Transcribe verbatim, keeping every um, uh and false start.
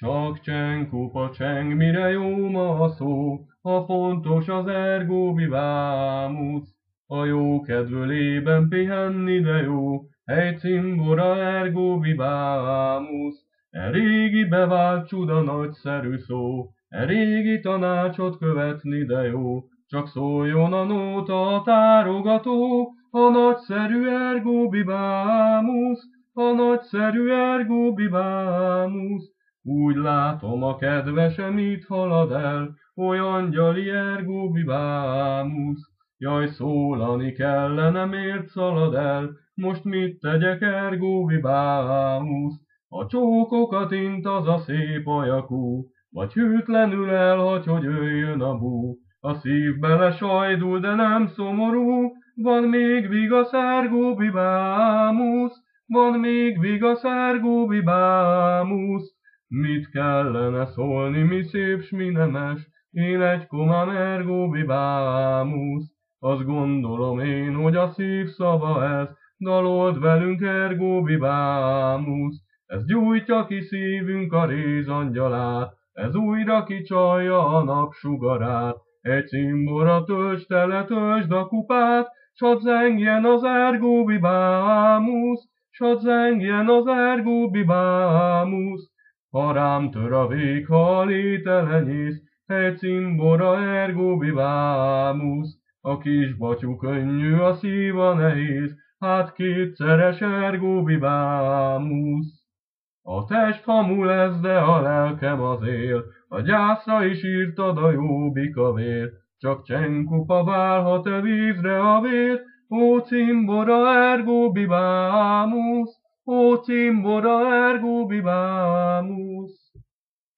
Csak cseng, kupa cseng, mire jó ma a szó, ha fontos az ergo vivámus. A jó kedvölében pihenni de jó, egy cimbora ergo vivámus. E régi bevált csuda nagyszerű szó, e régi tanácsot követni de jó, csak szóljon a nóta a tárogató, a nagyszerű ergo vivámus, a nagyszerű ergo vivámus. Úgy látom, a kedvesem itt halad el, olyan gyali ergo vivámus. Jaj, szólani kellene, miért szalad el, most mit tegyek ergo vivámus? A csókokat int az a szép ajakú, vagy hűtlenül elhagy, hogy öljön a bú. A szív bele sajdul, de nem szomorú, van még vigasz ergo vivámus, van még vigasz ergo vivámus. Mit kellene szólni, mi szép, s mi nemes, én egy komám ergo vivámus. Azt gondolom én, hogy a szív szava ez, dalold velünk ergo vivámus. Ez gyújtja ki szívünk a rézangyalát, ez újra kicsalja a napsugarát. Egy cimbora töltsd tele, töltsd a kupát, s hadd zengjen az ergo vivámus, s hadd zengjen az ergo vivámus. Ha rám tör a vég, ha a lételenyész, egy cimbora ergo vivámus. A kis batyú könnyű, a szíva nehéz, hát kétszeres ergo vivámus. A test hamu lesz, de a lelkem az él, a gyászra is írtad a jó bikavér, csak csenkupa válhat e vízre a vér, ó cimbora ergo vivámus, ó cimbora ergo vivámus.